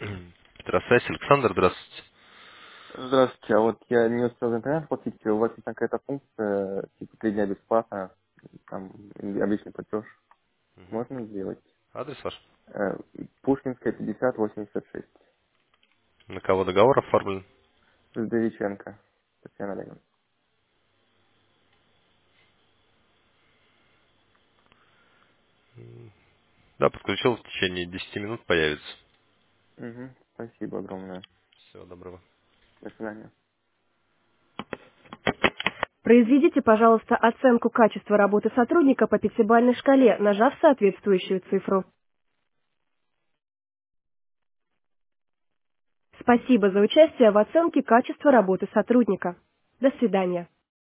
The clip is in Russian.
Петросвязь, Александр, здравствуйте. Здравствуйте, а вот я не успел в интернет платить, у вас есть какая-то функция, типа 3 дня бесплатно, там обычный платеж, можно сделать? Адрес ваш? Э, Пушкинская, 5086, На кого договор оформлен? Сдовиченко, Татьяна Олеговна. Да, подключил, в течение 10 минут появится. Спасибо огромное. Всего доброго. До свидания. Произведите, пожалуйста, оценку качества работы сотрудника по пятибалльной шкале, нажав соответствующую цифру. Спасибо за участие в оценке качества работы сотрудника. До свидания.